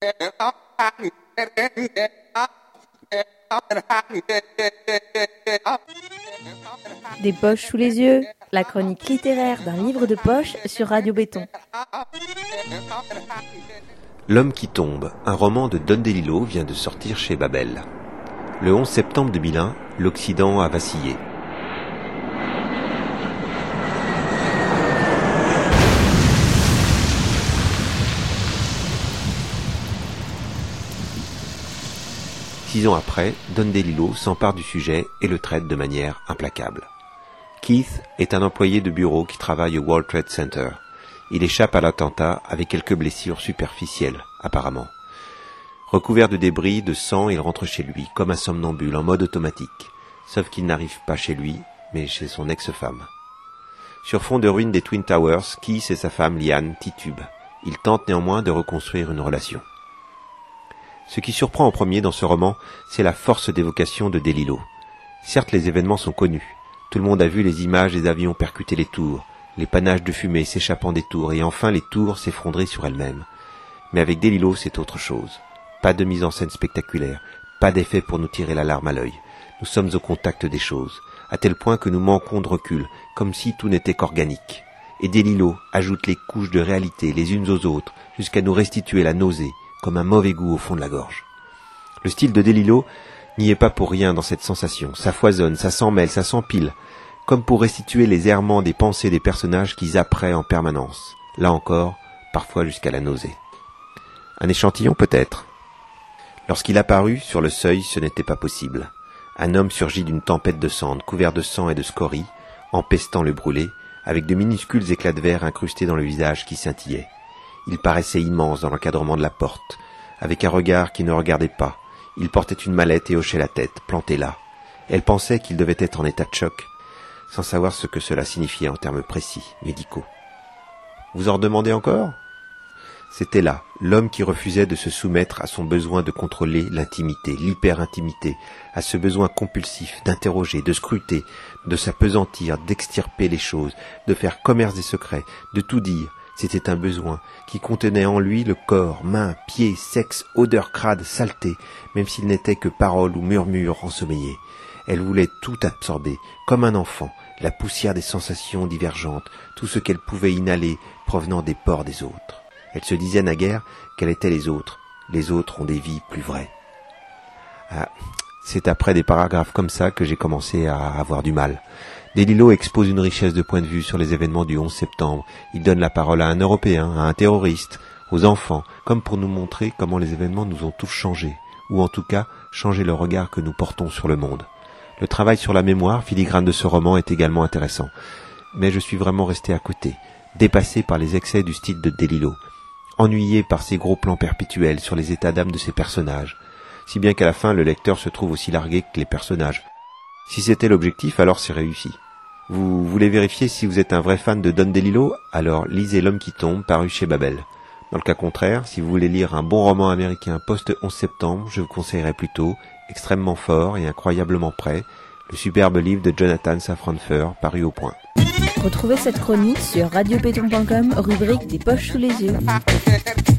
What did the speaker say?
Des poches sous les yeux, la chronique littéraire d'un livre de poche sur Radio Béton. L'homme qui tombe, un roman de Don DeLillo vient de sortir chez Babel. Le 11 septembre 2001, l'Occident a vacillé. Six ans après, Don DeLillo s'empare du sujet et le traite de manière implacable. Keith est un employé de bureau qui travaille au World Trade Center. Il échappe à l'attentat avec quelques blessures superficielles, apparemment. Recouvert de débris, de sang, il rentre chez lui, comme un somnambule, en mode automatique. Sauf qu'il n'arrive pas chez lui, mais chez son ex-femme. Sur fond de ruines des Twin Towers, Keith et sa femme Liane titubent. Ils tentent néanmoins de reconstruire une relation. Ce qui surprend en premier dans ce roman, c'est la force d'évocation de DeLillo. Certes, les événements sont connus. Tout le monde a vu les images des avions percuter les tours, les panaches de fumée s'échappant des tours, et enfin les tours s'effondrer sur elles-mêmes. Mais avec DeLillo, c'est autre chose. Pas de mise en scène spectaculaire, pas d'effet pour nous tirer la larme à l'œil. Nous sommes au contact des choses, à tel point que nous manquons de recul, comme si tout n'était qu'organique. Et DeLillo ajoute les couches de réalité les unes aux autres, jusqu'à nous restituer la nausée, comme un mauvais goût au fond de la gorge. Le style de DeLillo n'y est pas pour rien dans cette sensation. Ça foisonne, ça s'emmêle, ça s'empile, comme pour restituer les errements des pensées des personnages qui zapperaient en permanence. Là encore, parfois jusqu'à la nausée. Un échantillon peut-être. Lorsqu'il apparut sur le seuil, ce n'était pas possible. Un homme surgit d'une tempête de cendres, couvert de sang et de scories, empestant le brûlé, avec de minuscules éclats de verre incrustés dans le visage qui scintillait. Il paraissait immense dans l'encadrement de la porte, avec un regard qui ne regardait pas. Il portait une mallette et hochait la tête, plantée là. Elle pensait qu'il devait être en état de choc, sans savoir ce que cela signifiait en termes précis, médicaux. Vous en redemandez encore ? C'était là, l'homme qui refusait de se soumettre à son besoin de contrôler l'intimité, l'hyper-intimité, à ce besoin compulsif d'interroger, de scruter, de s'appesantir, d'extirper les choses, de faire commerce des secrets, de tout dire. C'était un besoin qui contenait en lui le corps, mains, pieds, sexe, odeur crade, saleté, même s'il n'était que paroles ou murmures ensommeillés. Elle voulait tout absorber, comme un enfant, la poussière des sensations divergentes, tout ce qu'elle pouvait inhaler provenant des pores des autres. Elle se disait naguère qu'elle était les autres. Les autres ont des vies plus vraies. Ah, c'est après des paragraphes comme ça que j'ai commencé à avoir du mal. DeLillo expose une richesse de points de vue sur les événements du 11 septembre. Il donne la parole à un Européen, à un terroriste, aux enfants, comme pour nous montrer comment les événements nous ont tous changés, ou en tout cas changé le regard que nous portons sur le monde. Le travail sur la mémoire filigrane de ce roman est également intéressant, mais je suis vraiment resté à côté, dépassé par les excès du style de DeLillo, ennuyé par ces gros plans perpétuels sur les états d'âme de ces personnages, si bien qu'à la fin le lecteur se trouve aussi largué que les personnages. Si c'était l'objectif, alors c'est réussi. Vous voulez vérifier si vous êtes un vrai fan de Don DeLillo? Alors lisez L'homme qui tombe, paru chez Babel. Dans le cas contraire, si vous voulez lire un bon roman américain post-11 septembre, je vous conseillerais plutôt Extrêmement fort et incroyablement prêt, le superbe livre de Jonathan Safran Foer, paru au Point. Retrouvez cette chronique sur radiobéton.com, rubrique des poches sous les yeux.